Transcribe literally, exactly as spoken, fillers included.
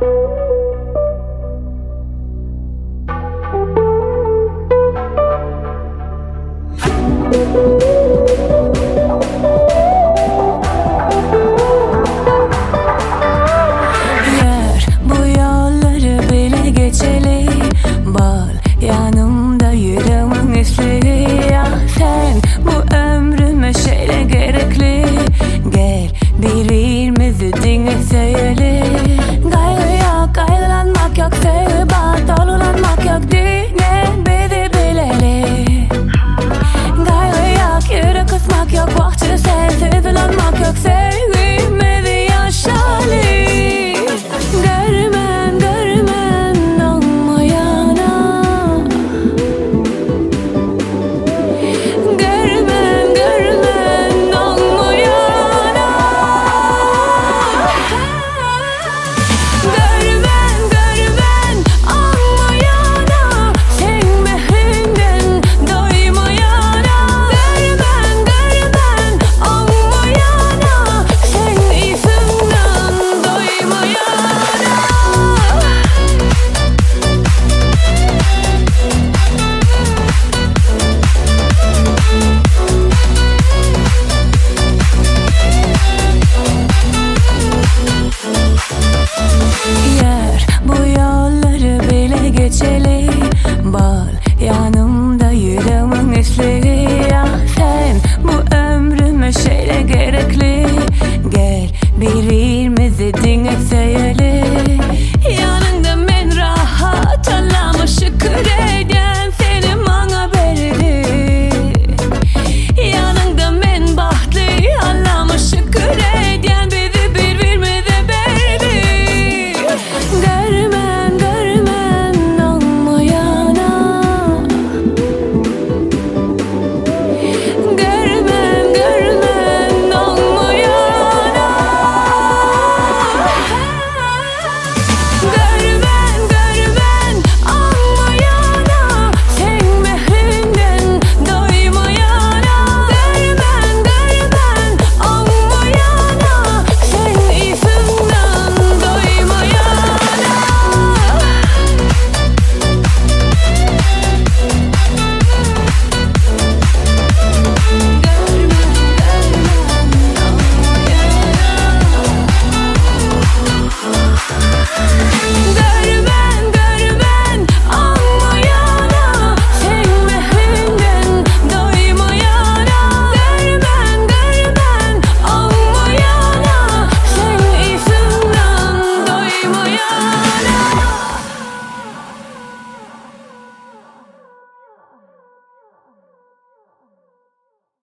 Yer bu yolları bile geçeli, bal yanımda yüreğimin üfleği. Ya sen bu ömrüme şeyle gerekli, gel birbirimizi dinleseyle. Gayrı yok, ayrılanmak yok, sevgi bağ dolulanmak yok, dinle bizi bileli. Gayrı yok, yürek kısmak yok, vakti sensiz ulanmak yok, sevgimizi yaşalı. Görmen, görmen olmayana, görmen, görmen olmayana, görmen, görmen olmayana, sen mehrinden doymayana, görmen, görmen olmayana, sen izinden doymayana. Yer bu yolları bile geçeli, bal yanımda yüreğimin üfleği. Ya sen bu ömrüme şeyle gerekli, gel birbirimizi dinleseyle. Yanında men rahat Allah'ıma şükür ederim.